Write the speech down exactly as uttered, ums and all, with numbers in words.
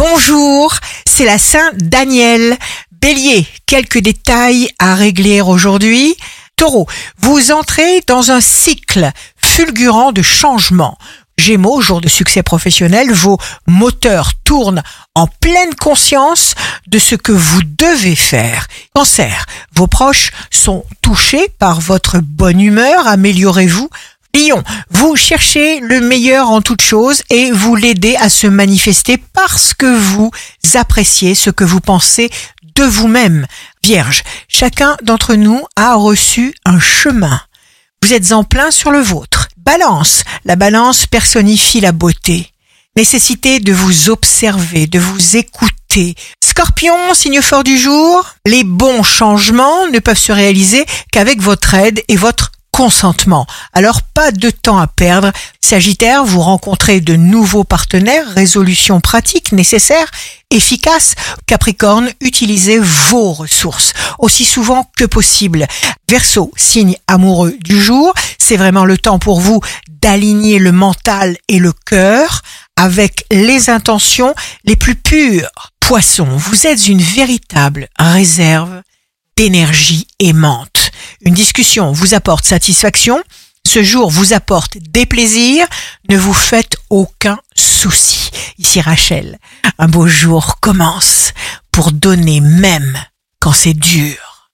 Bonjour, c'est la Saint Daniel. Bélier, quelques détails à régler aujourd'hui. Taureau, vous entrez dans un cycle fulgurant de changement. Gémeaux, jour de succès professionnel, vos moteurs tournent en pleine conscience de ce que vous devez faire. Cancer, vos proches sont touchés par votre bonne humeur, améliorez-vous. Lion, vous cherchez le meilleur en toute chose et vous l'aidez à se manifester parce que vous appréciez ce que vous pensez de vous-même. Vierge, chacun d'entre nous a reçu un chemin. Vous êtes en plein sur le vôtre. Balance, la balance personnifie la beauté. Nécessité de vous observer, de vous écouter. Scorpion, signe fort du jour, les bons changements ne peuvent se réaliser qu'avec votre aide et votre consentement. Alors pas de temps à perdre. Sagittaire, vous rencontrez de nouveaux partenaires, résolution pratique, nécessaire, efficace. Capricorne, utilisez vos ressources aussi souvent que possible. Verseau, signe amoureux du jour, c'est vraiment le temps pour vous d'aligner le mental et le cœur avec les intentions les plus pures. Poisson, vous êtes une véritable réserve d'énergie aimante. Une discussion vous apporte satisfaction, ce jour vous apporte des plaisirs, ne vous faites aucun souci. Ici Rachel, un beau jour commence pour donner même quand c'est dur.